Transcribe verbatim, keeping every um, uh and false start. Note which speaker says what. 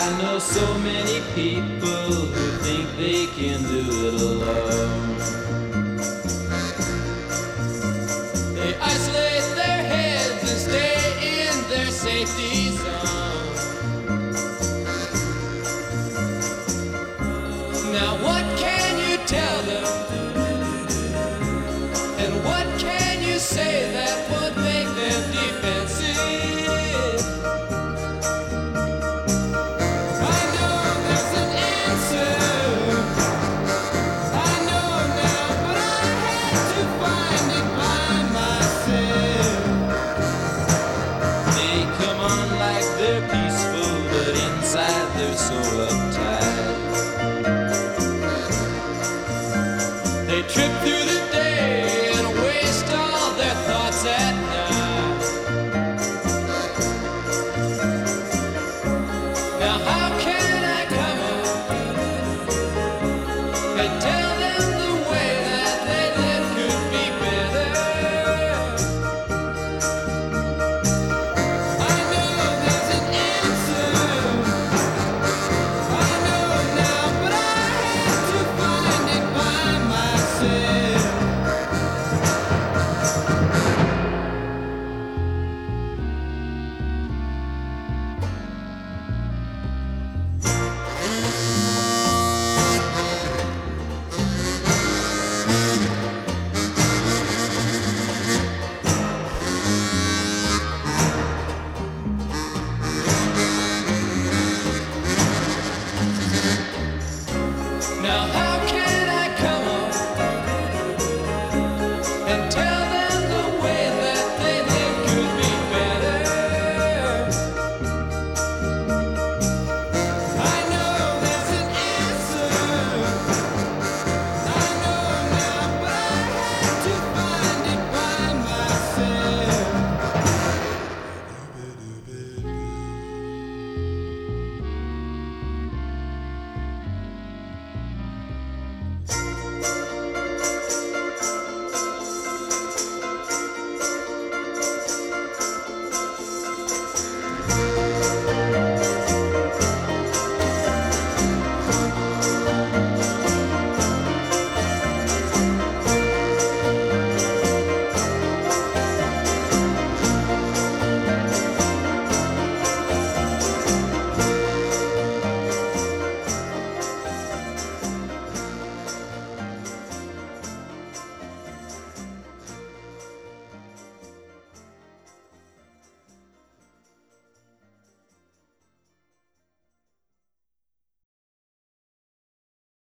Speaker 1: I know so many people who think they can do it alone. They isolate their heads and stay in their safety zone. Now what can you tell them? And what can you say that would make them defensive? I know there's an answer. I know now, but I had to find it by myself. They come on like they're peaceful, but inside they're so uptight.